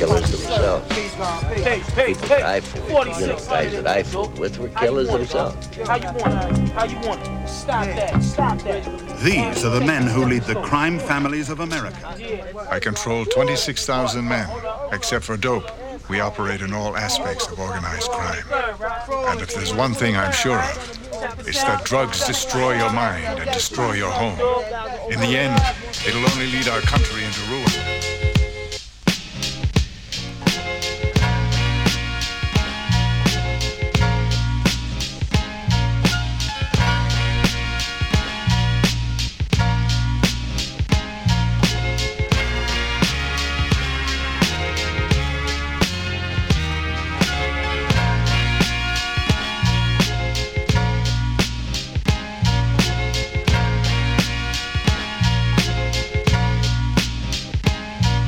killers themselves. People I fooled, guys that I fooled with were killers themselves. How you want it? Stop that. These are the men who lead the crime families of America. I control 26,000 men, except for dope. We operate in all aspects of organized crime. And if there's one thing I'm sure of, it's that drugs destroy your mind and destroy your home. In the end, it'll only lead our country into ruin.